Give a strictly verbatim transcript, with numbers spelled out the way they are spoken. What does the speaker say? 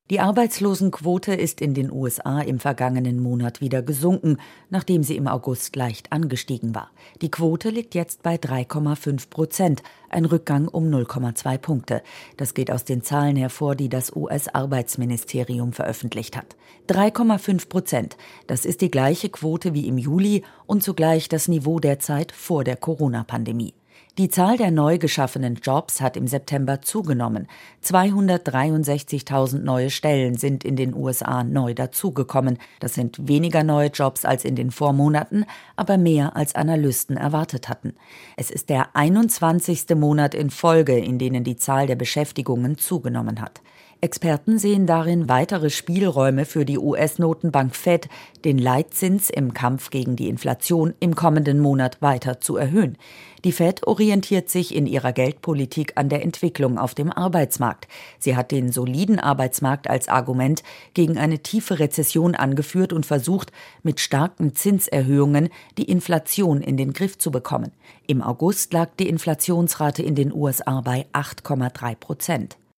Die Arbeitslosenquote ist in den U S A im vergangenen Monat wieder gesunken, nachdem sie im August leicht angestiegen war. Die Quote liegt jetzt bei drei Komma fünf Prozent, ein Rückgang um null Komma zwei Punkte. Das geht aus den Zahlen hervor, die das U S-Arbeitsministerium veröffentlicht hat. drei Komma fünf Prozent, das ist die gleiche Quote wie im Juli und zugleich das Niveau der Zeit vor der Corona-Pandemie. Die Zahl der neu geschaffenen Jobs hat im September zugenommen. zweihundertdreiundsechzigtausend neue Stellen sind in den U S A neu dazugekommen. Das sind weniger neue Jobs als in den Vormonaten, aber mehr als Analysten erwartet hatten. Es ist der einundzwanzigste Monat in Folge, in denen die Zahl der Beschäftigungen zugenommen hat. Experten sehen darin weitere Spielräume für die U S-Notenbank Fed, den Leitzins im Kampf gegen die Inflation im kommenden Monat weiter zu erhöhen. Die Fed orientiert sich in ihrer Geldpolitik an der Entwicklung auf dem Arbeitsmarkt. Sie hat den soliden Arbeitsmarkt als Argument gegen eine tiefe Rezession angeführt und versucht, mit starken Zinserhöhungen die Inflation in den Griff zu bekommen. Im August lag die Inflationsrate in den U S A bei acht Komma drei Prozent.